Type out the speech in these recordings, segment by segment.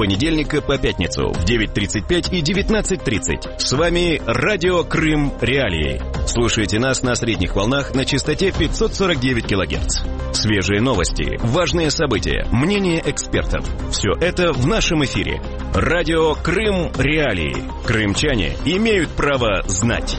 понедельника по пятницу в 9:35 и 19:30. С вами Радио Крым Реалии. Слушайте нас на средних волнах на частоте 549 кГц. Свежие новости, важные события, мнения экспертов. Все это в нашем эфире. Радио Крым Реалии. Крымчане имеют право знать.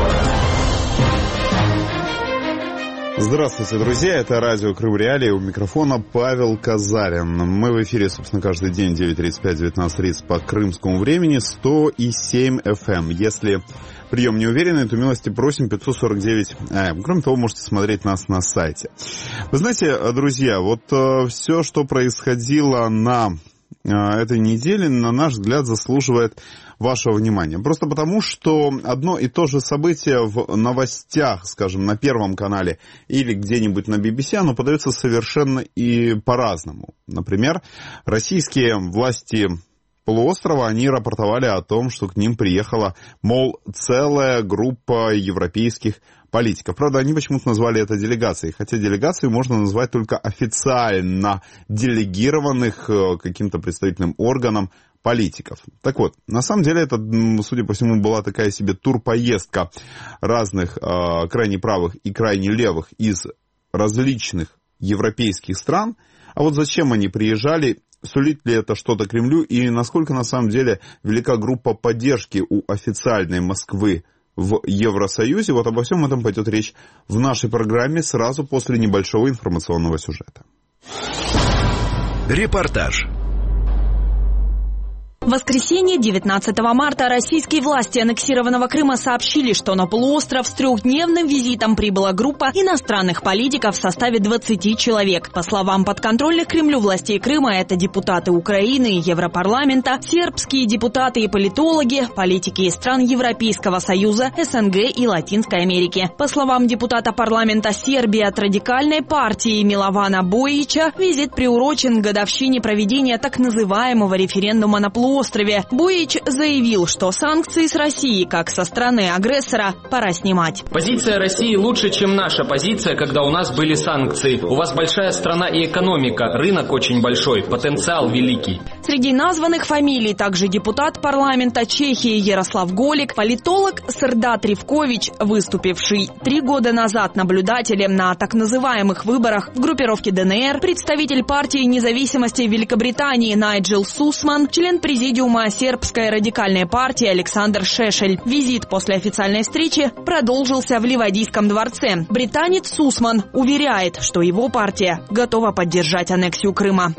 Здравствуйте, друзья, это радио Крым Реалии, у микрофона Павел Казарин. Мы в эфире, собственно, каждый день 9:35-19:30 по крымскому времени, 100,7 FM. Если прием не уверенный, то милости просим, 549 AM. Кроме того, можете смотреть нас на сайте. Вы знаете, друзья, вот все, что происходило на этой неделе, на наш взгляд, заслуживает вашего внимания. Просто потому, что одно и то же событие в новостях, скажем, на Первом канале или где-нибудь на BBC, оно подается совершенно и по-разному. Например, российские власти полуострова, они рапортовали о том, что к ним приехала, мол, целая группа европейских политиков. Правда, они почему-то назвали это делегацией, хотя делегацию можно назвать только официально делегированных каким-то представительным органом политиков. Так вот, на самом деле это, судя по всему, была такая себе турпоездка разных крайне правых и крайне левых из различных европейских стран. А вот зачем они приезжали, сулит ли это что-то Кремлю и насколько на самом деле велика группа поддержки у официальной Москвы в Евросоюзе, вот обо всем этом пойдет речь в нашей программе сразу после небольшого информационного сюжета. Репортаж. В воскресенье, 19 марта, российские власти аннексированного Крыма сообщили, что на полуостров с трехдневным визитом прибыла группа иностранных политиков в составе 20 человек. По словам подконтрольных Кремлю властей Крыма, это депутаты Украины и Европарламента, сербские депутаты и политологи, политики из стран Европейского Союза, СНГ и Латинской Америки. По словам депутата парламента Сербии от радикальной партии Милована Боича, визит приурочен к годовщине проведения так называемого референдума на полуострове. Боич заявил, что санкции с Россией, как со стороны агрессора, пора снимать. Позиция России лучше, чем наша позиция, когда у нас были санкции. У вас большая страна и экономика, рынок очень большой, потенциал великий. Среди названных фамилий также депутат парламента Чехии Ярослав Голик, политолог Сырдат Ревкович, выступивший 3 года назад наблюдателем на так называемых выборах в группировке ДНР, представитель партии независимости Великобритании Найджел Сусман, член президиума сербской радикальной партии Александр Шешель. Визит после официальной встречи продолжился в Ливадийском дворце. Британец Сусман уверяет, что его партия готова поддержать аннексию Крыма.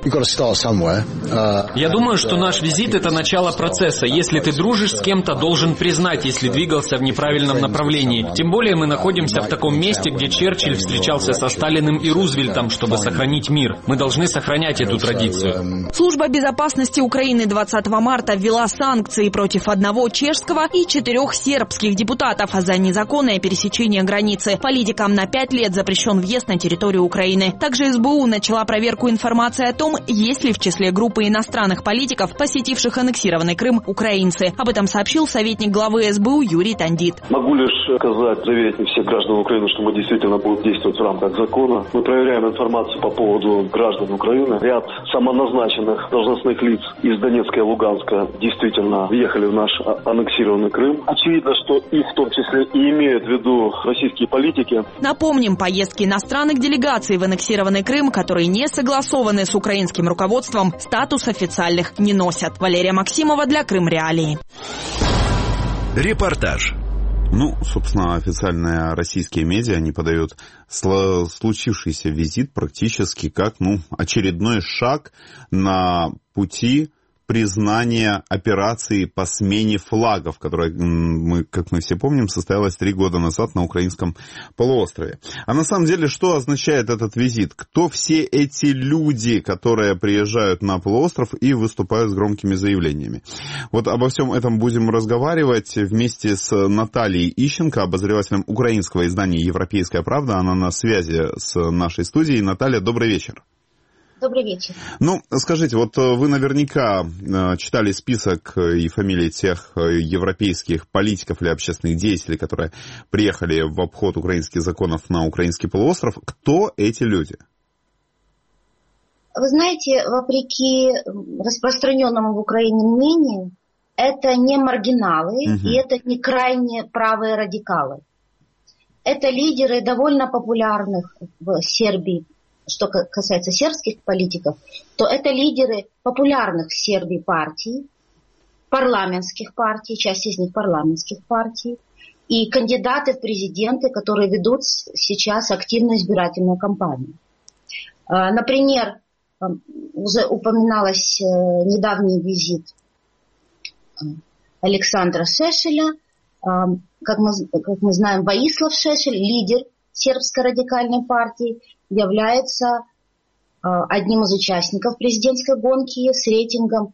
Я думаю, что наш визит – это начало процесса. Если ты дружишь с кем-то, должен признать, если двигался в неправильном направлении. Тем более мы находимся в таком месте, где Черчилль встречался со Сталиным и Рузвельтом, чтобы сохранить мир. Мы должны сохранять эту традицию. Служба безопасности Украины 20 марта ввела санкции против 1 чешского и 4 сербских депутатов за незаконное пересечение границы. Политикам на 5 лет запрещен въезд на территорию Украины. Также СБУ начала проверку информации о том, есть ли в числе группы иностранных политиков, посетивших аннексированный Крым, украинцы. Об этом сообщил советник главы СБУ Юрий Тандит. Могу лишь сказать, заверить всех граждан Украины, что мы действительно будем действовать в рамках закона. Мы проверяем информацию по поводу граждан Украины. Ряд самоназначенных должностных лиц из Донецка и Луганска действительно въехали в наш аннексированный Крым. Очевидно, что их в том числе и имеют в виду российские политики. Напомним, поездки иностранных делегаций в аннексированный Крым, которые не согласованы с украинским руководством, статус официальных не носят. Валерия Максимова для Крым Реалии. Репортаж. Собственно, официальные российские медиа, они подают случившийся визит практически как, очередной шаг на пути признания операции по смене флагов, которая, как мы все помним, состоялась 3 года назад на украинском полуострове. А на самом деле, что означает этот визит? Кто все эти люди, которые приезжают на полуостров и выступают с громкими заявлениями? Вот обо всем этом будем разговаривать вместе с Натальей Ищенко, обозревателем украинского издания «Европейская правда». Она на связи с нашей студией. Наталья, добрый вечер. Добрый вечер. Скажите, вот вы наверняка читали список и фамилии тех европейских политиков или общественных деятелей, которые приехали в обход украинских законов на украинский полуостров. Кто эти люди? Вы знаете, вопреки распространенному в Украине мнению, это не маргиналы и это не крайне правые радикалы. Это лидеры довольно популярных в Сербии, что касается сербских политиков, то это лидеры популярных в Сербии партий, парламентских партий, часть из них парламентских партий, и кандидаты в президенты, которые ведут сейчас активную избирательную кампанию. Например, уже упоминалось недавний визит Александра Шешеля. Как мы знаем, Воислав Шешель, лидер сербской радикальной партии, является одним из участников президентской гонки с рейтингом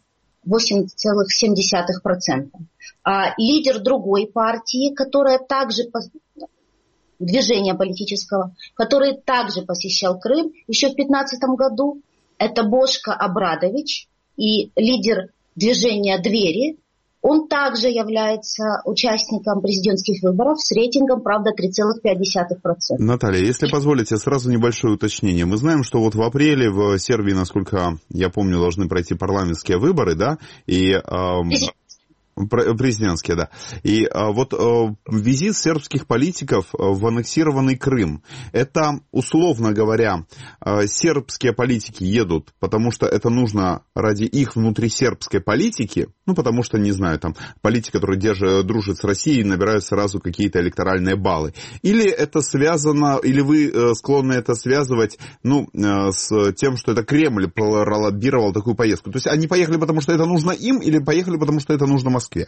8,7%. Лидер другой партии, которая также, движения политического, который также посещал Крым еще в 2015 году, это Бошко Обрадович, и лидер движения «Двери», он также является участником президентских выборов с рейтингом, правда, 3,5%. Наталья, если позволите, сразу небольшое уточнение. Мы знаем, что вот в апреле в Сербии, насколько я помню, должны пройти парламентские выборы, да? И президентские, да. И вот визит сербских политиков в аннексированный Крым, это, условно говоря, сербские политики едут, потому что это нужно ради их внутрисербской политики, ну, потому что, не знаю, там, политики, которые дружат с Россией, набирают сразу какие-то электоральные баллы. Или это связано, или вы склонны это связывать, ну, с тем, что это Кремль пролоббировал такую поездку? То есть они поехали, потому что это нужно им, или поехали, потому что это нужно Москве?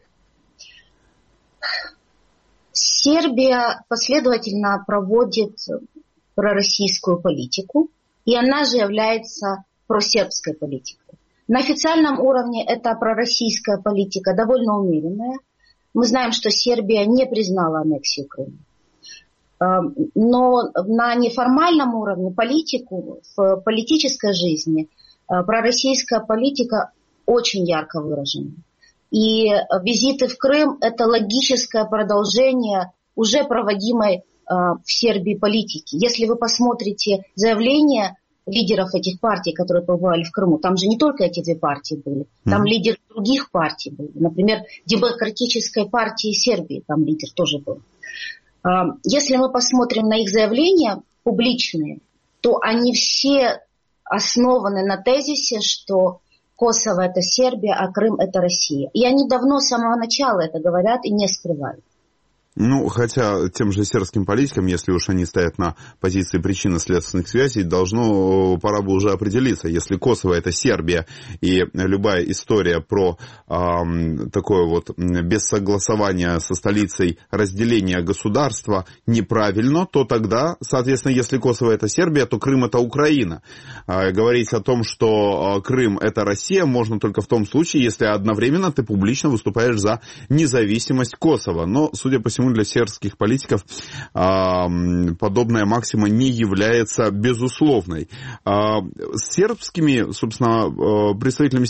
Сербия последовательно проводит пророссийскую политику, и она же является просербской политикой. На официальном уровне эта пророссийская политика довольно умеренная. Мы знаем, что Сербия не признала аннексию Крыма. Но на неформальном уровне политику, в политической жизни пророссийская политика очень ярко выражена. И визиты в Крым – это логическое продолжение уже проводимой в Сербии политики. Если вы посмотрите заявления лидеров этих партий, которые побывали в Крыму, там же не только эти две партии были, там лидеры других партий были. Например, Демократической партии Сербии, там лидер тоже был. Если мы посмотрим на их заявления публичные, то они все основаны на тезисе, что Косово – это Сербия, а Крым – это Россия. И они давно, с самого начала это говорят и не скрывают. Ну, хотя тем же сербским политикам, если уж они стоят на позиции причинно-следственных связей, пора бы уже определиться. Если Косово – это Сербия, и любая история про такое вот без согласования со столицей разделение государства неправильно, то тогда, соответственно, если Косово – это Сербия, то Крым – это Украина. Говорить о том, что Крым – это Россия, можно только в том случае, если одновременно ты публично выступаешь за независимость Косово. Но, судя по всему, для сербских политиков подобная максима не является безусловной. С сербскими, собственно, представителями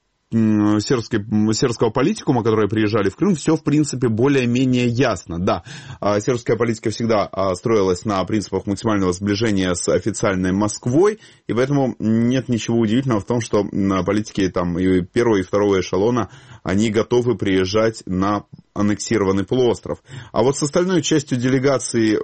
сербского политикума, которые приезжали в Крым, все, в принципе, более-менее ясно. Да, сербская политика всегда строилась на принципах максимального сближения с официальной Москвой, и поэтому нет ничего удивительного в том, что политики там, и первого, и второго эшелона, они готовы приезжать на аннексированный полуостров. А вот с остальной частью делегации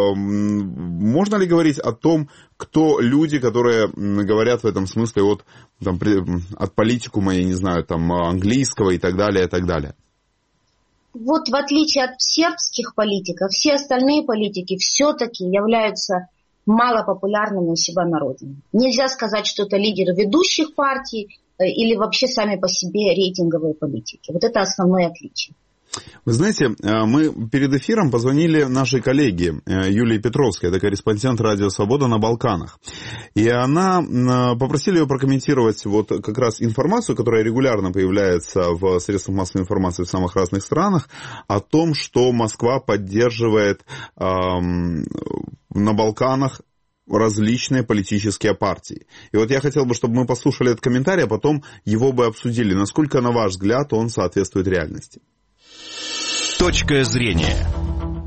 можно ли говорить о том, кто люди, которые говорят в этом смысле от политикума, я не знаю, там, английского и так далее, и так далее? Вот в отличие от сербских политиков, все остальные политики все-таки являются малопопулярными у себя на родине. Нельзя сказать, что это лидеры ведущих партий или вообще сами по себе рейтинговые политики. Вот это основное отличие. Вы знаете, мы перед эфиром позвонили нашей коллеге Юлии Петровской, это корреспондент «Радио Свобода» на Балканах. И она попросили ее прокомментировать вот как раз информацию, которая регулярно появляется в средствах массовой информации в самых разных странах, о том, что Москва поддерживает на Балканах различные политические партии. И вот я хотел бы, чтобы мы послушали этот комментарий, а потом его бы обсудили. Насколько, на ваш взгляд, он соответствует реальности? Точка зрения.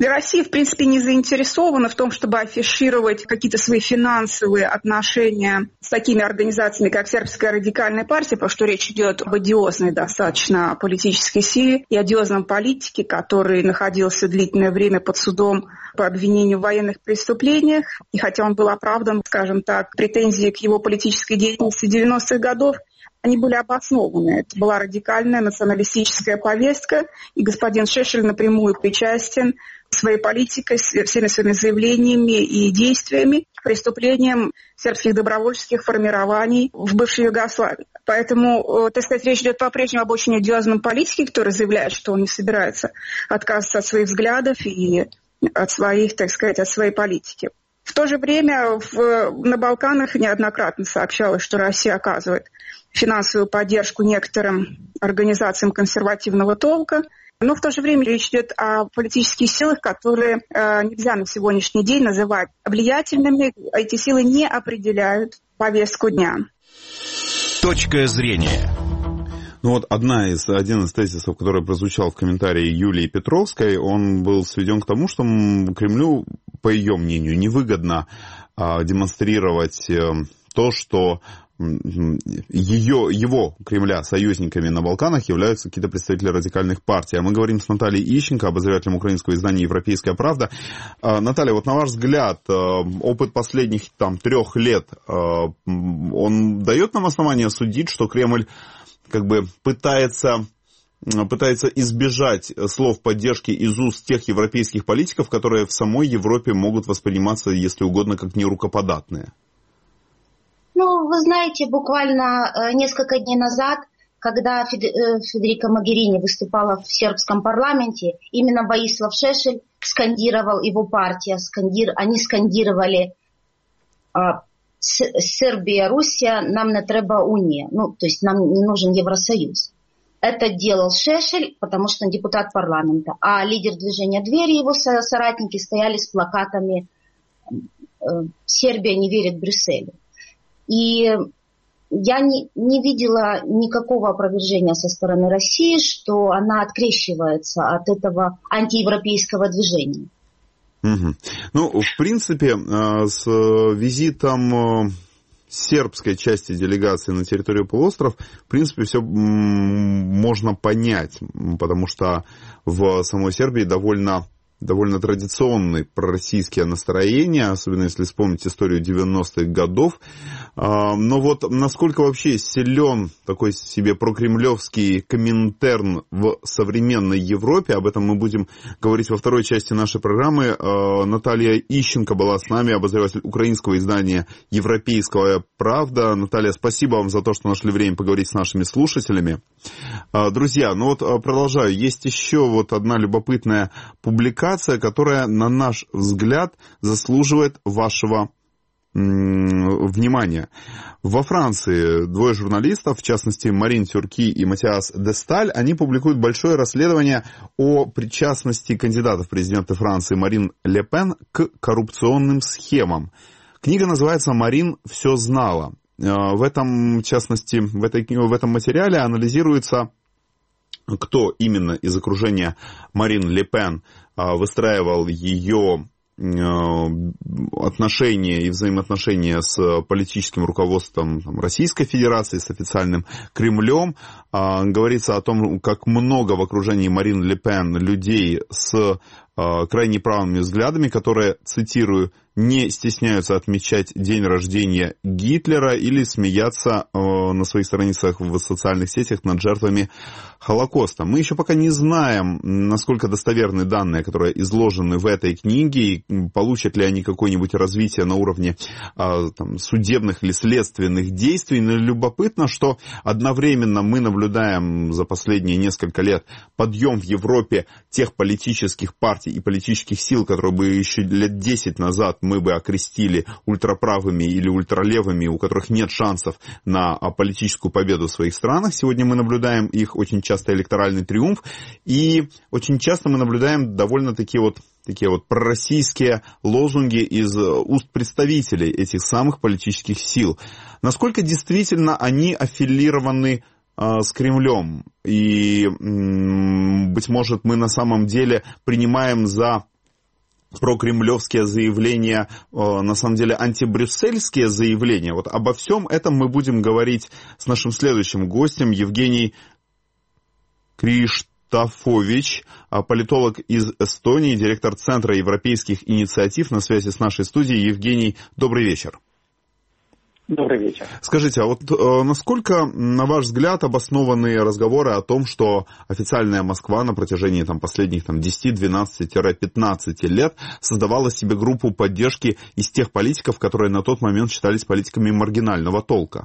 Россия, в принципе, не заинтересована в том, чтобы афишировать какие-то свои финансовые отношения с такими организациями, как Сербская радикальная партия, потому что речь идет об одиозной достаточно политической силе и одиозном политике, который находился длительное время под судом по обвинению в военных преступлениях. И хотя он был оправдан, скажем так, претензии к его политической деятельности 90-х годов, они были обоснованы. Это была радикальная националистическая повестка, и господин Шешель напрямую причастен своей политикой, всеми своими заявлениями и действиями к преступлениям сербских добровольческих формирований в бывшей Югославии. Поэтому, так сказать, речь идет по-прежнему об очень одиозном политике, который заявляет, что он не собирается отказываться от своих взглядов и от своих, так сказать, от своей политики. В то же время на Балканах неоднократно сообщалось, что Россия оказывает финансовую поддержку некоторым организациям консервативного толка. Но в то же время речь идет о политических силах, которые нельзя на сегодняшний день называть влиятельными. Эти силы не определяют повестку дня. Точка зрения. Ну вот один из тезисов, который прозвучал в комментарии Юлии Петровской, он был сведен к тому, что Кремлю, по ее мнению, невыгодно демонстрировать то, что его, Кремля, союзниками на Балканах являются какие-то представители радикальных партий. А мы говорим с Натальей Ищенко, обозревателем украинского издания «Европейская правда». Наталья, вот на ваш взгляд, опыт последних 3 лет, он дает нам основание судить, что Кремль как бы пытается избежать слов поддержки из уст тех европейских политиков, которые в самой Европе могут восприниматься, если угодно, как нерукоподатные? Ну, вы знаете, буквально несколько дней назад, когда Федерика Могерини выступала в сербском парламенте, именно Боислав Шешель скандировал, его партия, они скандировали «Сербия, Руссия, нам не треба Уния», ну, то есть нам не нужен Евросоюз. Это делал Шешель, потому что он депутат парламента, а лидер движения «Двери» и его соратники стояли с плакатами «Сербия не верит Брюсселю». И я не видела никакого опровержения со стороны России, что она открещивается от этого антиевропейского движения. Угу. Ну, в принципе, с визитом сербской части делегации на территорию полуострова, в принципе, все можно понять, потому что в самой Сербии довольно традиционные пророссийские настроения, особенно если вспомнить историю 90-х годов. Но вот насколько вообще силен такой себе прокремлевский Коминтерн в современной Европе, об этом мы будем говорить во второй части нашей программы. Наталья Ищенко была с нами, обозреватель украинского издания «Европейская правда». Наталья, спасибо вам за то, что нашли время поговорить с нашими слушателями. Друзья, ну вот продолжаю. Есть еще вот одна любопытная публикация, которая, на наш взгляд, заслуживает вашего внимания. Во Франции 2 журналистов, в частности Марин Тюрки и Матиас Десталь, они публикуют большое расследование о причастности кандидата в президенты Франции Марин Ле Пен к коррупционным схемам. Книга называется «Марин все знала». В этом, в частности, в этом материале анализируется, кто именно из окружения Марин Ле Пен выстраивал ее отношения и взаимоотношения с политическим руководством Российской Федерации, с официальным Кремлем. Говорится о том, как много в окружении Марин Ле Пен людей с крайне правыми взглядами, которые, цитирую, не стесняются отмечать день рождения Гитлера или смеяться на своих страницах в социальных сетях над жертвами Холокоста. Мы еще пока не знаем, насколько достоверны данные, которые изложены в этой книге, и получат ли они какое-нибудь развитие на уровне судебных или следственных действий. Но любопытно, что одновременно мы наблюдаем за последние несколько лет подъем в Европе тех политических партий и политических сил, которые бы еще лет 10 назад мы бы окрестили ультраправыми или ультралевыми, у которых нет шансов на политическую победу в своих странах. Сегодня мы наблюдаем их очень часто электоральный триумф, и очень часто мы наблюдаем довольно такие вот пророссийские лозунги из уст представителей этих самых политических сил. Насколько действительно они аффилированы с Кремлем? И, быть может, мы на самом деле принимаем за прокремлевские заявления, на самом деле антибрюссельские заявления. Вот обо всем этом мы будем говорить с нашим следующим гостем, Евгений Криштофович, политолог из Эстонии, директор Центра европейских инициатив, на связи с нашей студией. Евгений, добрый вечер. Добрый вечер. Скажите, а вот насколько, на ваш взгляд, обоснованы разговоры о том, что официальная Москва на протяжении последних 10, 12-15 лет создавала себе группу поддержки из тех политиков, которые на тот момент считались политиками маргинального толка?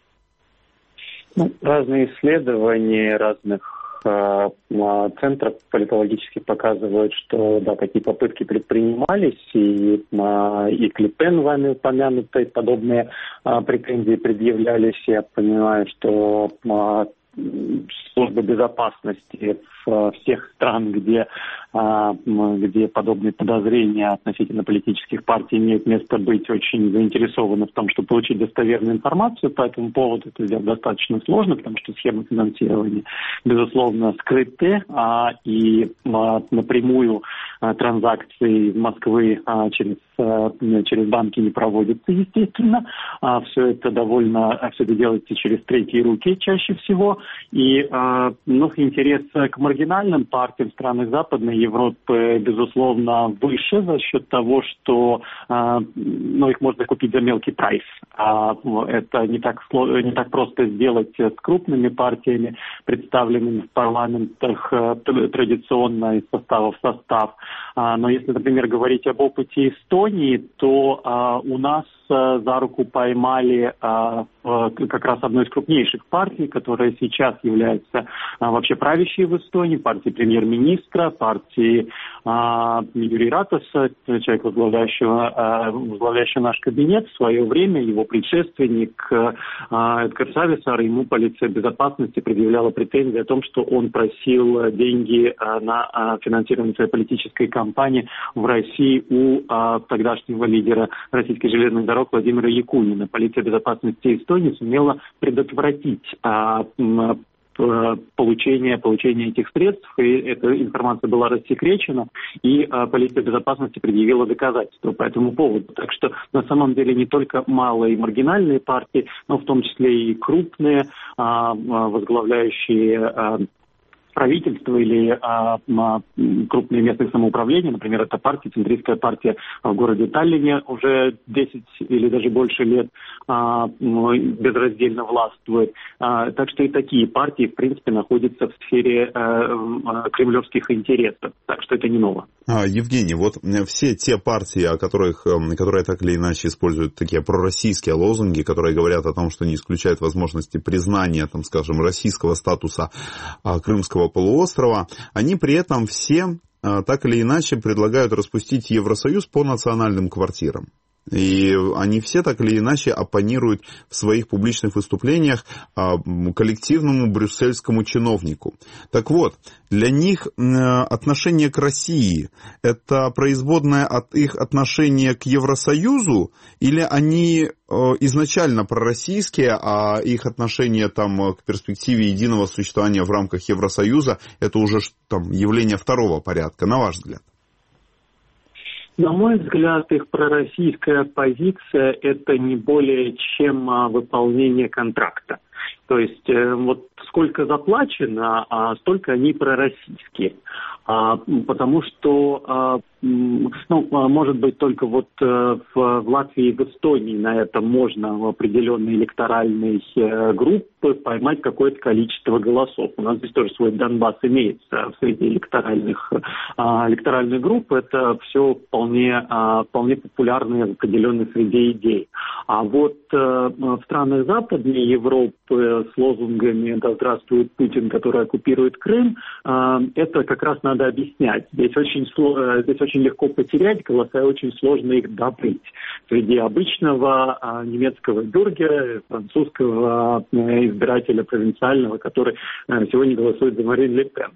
Разные исследования разных центров политологических показывают, что да, такие попытки предпринимались, и к Пен, вами упомянутой, подобные претензии предъявлялись. Я понимаю, что службы безопасности всех стран, где подобные подозрения относительно политических партий имеют место быть, очень заинтересованы в том, чтобы получить достоверную информацию по этому поводу. Это сделать достаточно сложно, потому что схемы финансирования, безусловно, скрыты, и напрямую транзакции Москвы через банки не проводятся, естественно. Все это делается через третьи руки чаще всего. И интерес к маргинальным партиям в странах Западной Европы, безусловно, выше за счет того, что их можно купить за мелкий прайс. Это не так просто сделать с крупными партиями, представленными в парламентах традиционно из состава в состав. Но если, например, говорить об опыте Эстонии, то у нас за руку поймали как раз одну из крупнейших партий, которая сейчас является вообще правящей в Эстонии, партии премьер-министра, партии Юрия Ратаса, человек, возглавляющий наш кабинет. В свое время его предшественник Эдгар Сависар, ему полиция безопасности предъявляла претензии о том, что он просил деньги на финансирование своей политической кампании в России у тогдашнего лидера российской железных дорог Владимира Якунина. Полиция безопасности Эстонии сумела предотвратить получение этих средств, и эта информация была рассекречена, и полиция безопасности предъявила доказательства по этому поводу. Так что на самом деле не только малые и маргинальные партии, но в том числе и крупные, возглавляющие правительство или крупные местные самоуправления, например, это центристская партия в городе Таллине уже 10 или даже больше лет безраздельно властвует. Так что и такие партии, в принципе, находятся в сфере кремлевских интересов. Так что это не ново. Евгений, вот все те партии, которые так или иначе используют такие пророссийские лозунги, которые говорят о том, что не исключают возможности признания, российского статуса Крымского полуострова, они при этом все так или иначе предлагают распустить Евросоюз по национальным квартирам. И они все так или иначе оппонируют в своих публичных выступлениях коллективному брюссельскому чиновнику. Так вот, для них отношение к России – это производное от их отношения к Евросоюзу, или они изначально пророссийские, а их отношение к перспективе единого существования в рамках Евросоюза – это уже явление второго порядка, на ваш взгляд? На мой взгляд, их пророссийская позиция – это не более чем выполнение контракта. То есть сколько заплачено, столько они пророссийские. Потому что, может быть, только в Латвии и в Эстонии на это можно в определенной электоральной группы поймать какое-то количество голосов. У нас здесь тоже свой Донбасс имеется среди электоральных групп. Это все вполне популярные в определенной среде идеи. А вот в странах Западной Европы с лозунгами «Да здравствует Путин, который оккупирует Крым», это как раз надо объяснять. Здесь очень легко потерять голоса, и очень сложно их добыть. Среди обычного немецкого бюргера, французского избирателя провинциального, который сегодня голосует за Марин Ле Пен.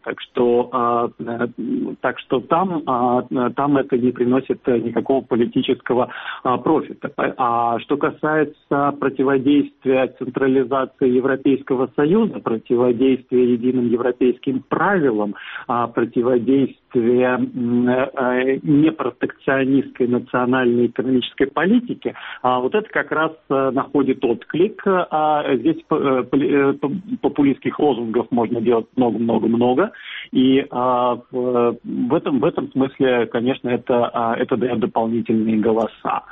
Так что там это не приносит никакого политического профита. А что касается противодействия централизации Европейского Союза, противодействия единым европейским правилам, противодействия непротекционистской национальной экономической политики, вот это как раз находит отклик. Здесь популистских лозунгов можно делать много-много-много. И в этом смысле, конечно, это дает дополнительные голоса.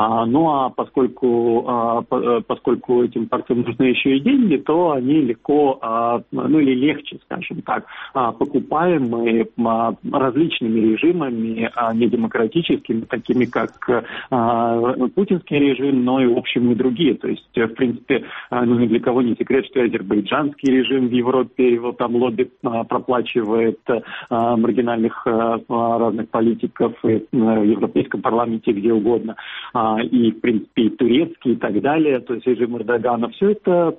Поскольку этим партиям нужны еще и деньги, то они легко, или легче, скажем так, покупаемые различными режимами, недемократическими, такими как путинский режим, но и, в общем, и другие. То есть, в принципе, ни для кого не секрет, что азербайджанский режим в Европе, его там лобби проплачивает маргинальных разных политиков и в Европейском парламенте, где угодно, и, в принципе, и турецкий и так далее, то есть режим Эрдогана. Все это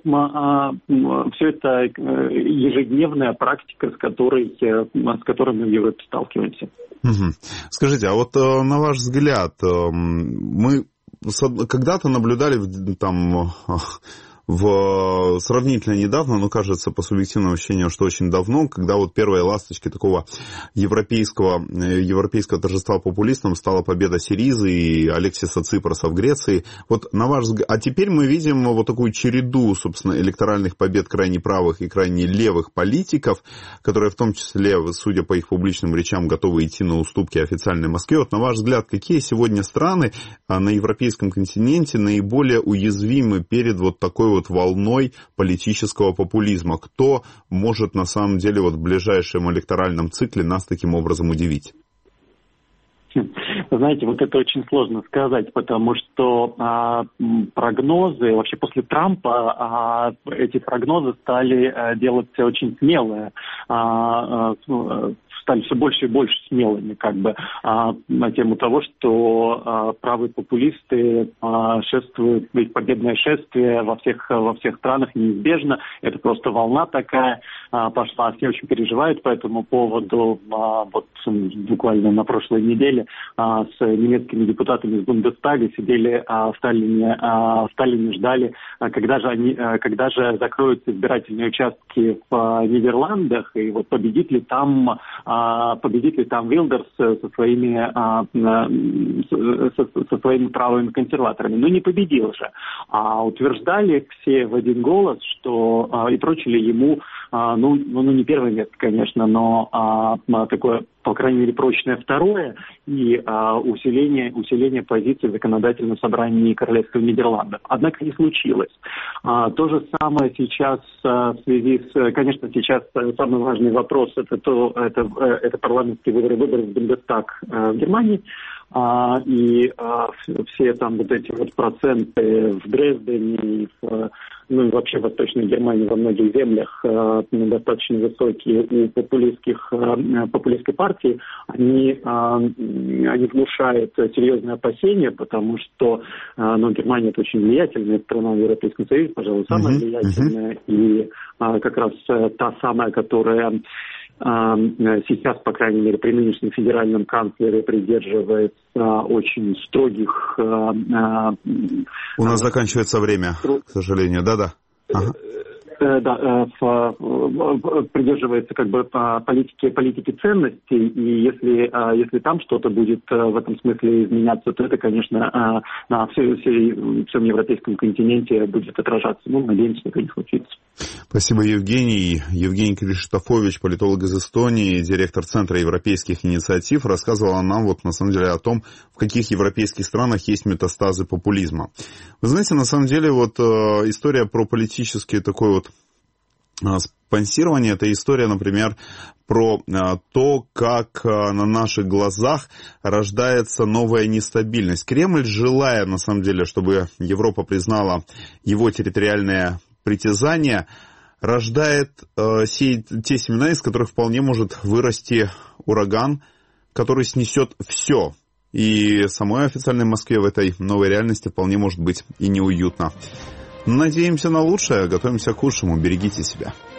ежедневная практика, с которой мы в Европе сталкиваемся. Угу. Скажите, а вот на ваш взгляд, мы когда-то наблюдали там сравнительно недавно, но кажется по субъективному ощущению, что очень давно, когда вот первые ласточки такого европейского торжества популистам стала победа Сиризы и Алексиса Ципроса в Греции. Вот на ваш взгляд, а теперь мы видим вот такую череду, собственно, электоральных побед крайне правых и крайне левых политиков, которые в том числе, судя по их публичным речам, готовы идти на уступки официальной Москве. Вот на ваш взгляд, какие сегодня страны на европейском континенте наиболее уязвимы перед вот такой вот волной политического популизма? Кто может на самом деле вот в ближайшем электоральном цикле нас таким образом удивить? Вы знаете, вот это очень сложно сказать, потому что прогнозы, вообще после Трампа эти прогнозы стали делаться очень смелые, стали все больше и больше смелыми, на тему того, что правые популисты шествуют, ведь победное шествие во всех странах неизбежно, это просто волна такая пошла, все очень переживают по этому поводу. Вот буквально на прошлой неделе с немецкими депутатами из Бундестага сидели в Таллине, ждали, когда же закроются избирательные участки в Нидерландах, и вот победит ли там Вилдерс со своими правыми консерваторами. Но не победил же. Утверждали все в один голос, что и прочили ему, не первое место, конечно, но такое, по крайней мере, прочное второе, и усиление позиций в законодательном собрании Королевства Нидерландов. Однако не случилось. То же самое сейчас в связи с... Конечно, сейчас самый важный вопрос это парламентские выборы в Бундестаг в Германии. И все там вот эти вот проценты в Дрездене и вообще в Восточной Германии во многих землях достаточно высокие у популистской партии, они внушают серьезные опасения, потому что Германия это очень влиятельная страна в Европейском Союзе, пожалуй, самая влиятельная, и как раз та самая, которая сейчас, по крайней мере, при нынешнем федеральном канцлере придерживается очень строгих... У нас заканчивается время, к сожалению. Да-да. Ага. Придерживается политики ценностей, и если там что-то будет в этом смысле изменяться, то это, конечно, на всем европейском континенте будет отражаться. Надеемся, что это не случится. Спасибо, Евгений. Евгений Криштофович, политолог из Эстонии, директор Центра европейских инициатив, рассказывал нам на самом деле о том, в каких европейских странах есть метастазы популизма. Вы знаете, на самом деле история про политический такой спонсирование, это история, например, про то, как на наших глазах рождается новая нестабильность. Кремль, желая, на самом деле, чтобы Европа признала его территориальное притязание, рождает те семена, из которых вполне может вырасти ураган, который снесет все. И самой официальной Москве в этой новой реальности вполне может быть и неуютно. Надеемся на лучшее, готовимся к худшему. Берегите себя.